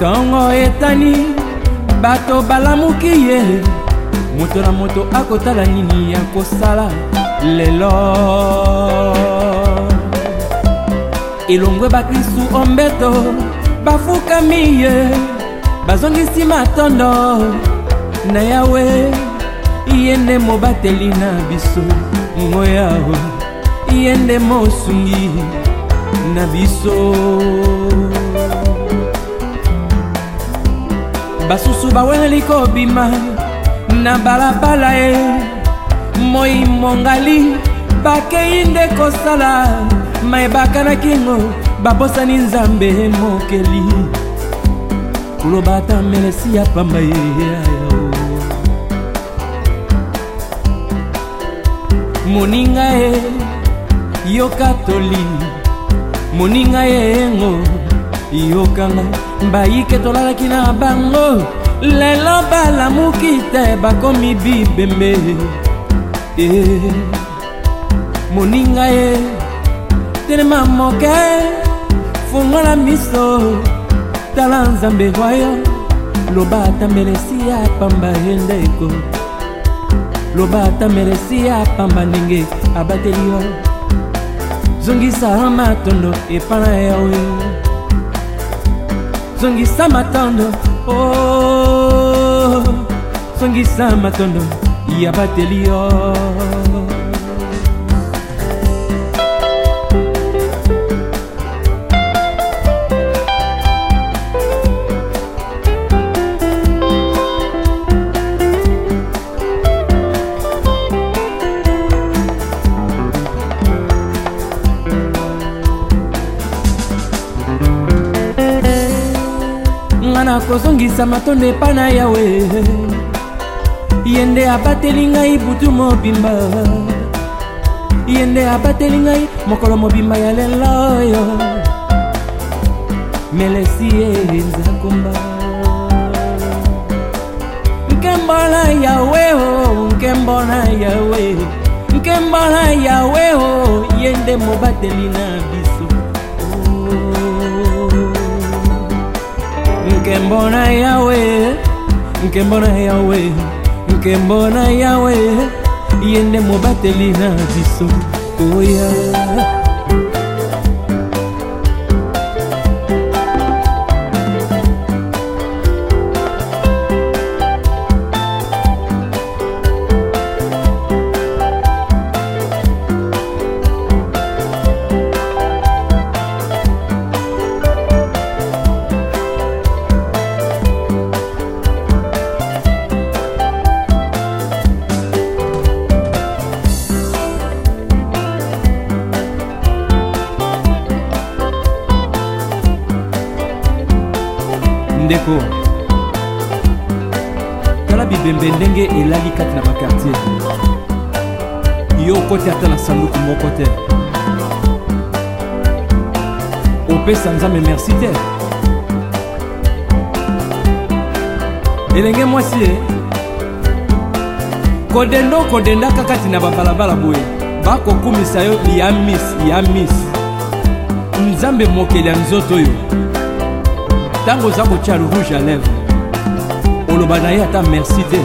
Tongo etani bato balamuki ye moto na moto akotala nini ya kosala lelo elongwe bakristu ombeto bafukami ye bazongisi matondo na yawe yende mobateli na biso ngoyaho yende mosungi na biso basusu baweliko bima na balabala e moi mongali bakeinde kosala maebakana kingo babosani nzambe mokeli kulobata melesi ya pamba ye moninga e yo katoli moninga e ngo yokanga mbayike tolalaki na bango lelo balamuki te bakomi bibembe moninga e telema moke fungola miso tala nzambe wayo loba ata melesi ya pamba endeko loba ata melesi ya pamba ndenge abateli yo zongisa matondo epana yawe zongisa matondo oh zongisa matondo yabateli yo ngana kozongisa matondo epana yawe yende abateli ngai butu mobimba yende abateli ngai mokolo mobimba ya lelo yo melesi enzakomba nkembona yawe o nkembona yawe nkembona yawe o yende mobateli na biso nkembona yawe nkembona yawe nkembona yawe yende mobateli na biso oya ndeko tala bibembe ndenge elali kati na bakartier yo kote ata na sanduku moko te opesa nzambe merci te elenge mwasi kodendaka kati na babalabala boye bakokumisa yo ya miss nzambe mokeli ya nzoto oyo tango za kotia le rouge à lèvres oloba na ye ata merci te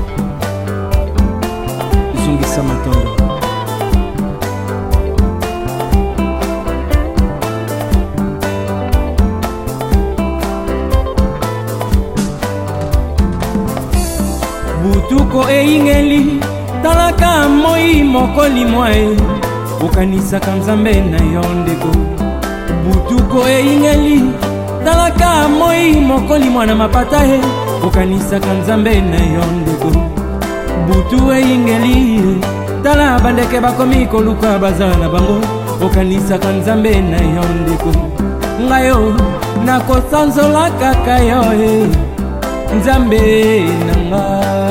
zongisa matondo butuko eyingeli talaka moi mokoli mwae okanisaka nzambe na yo ndeko butuko eyingeli talaka moi mokoli mwana mapata he okanisaka nzambe na yo ndeko butu eyingeli tala bandeke bakomi koluka baza na bango okanisaka nzambe na yo ndeko ngayo nakosanzola kaka yo nzambe nanga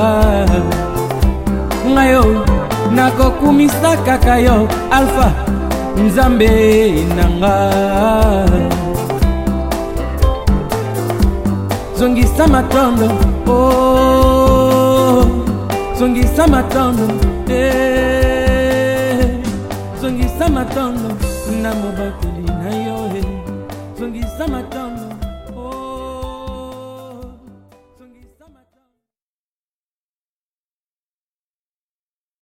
ngayo nakokumisa kaka yo alfa nzambe nanga zongisa matondo oh zongisa matondo zongisa matondo na mobateli na yo zongisa matondo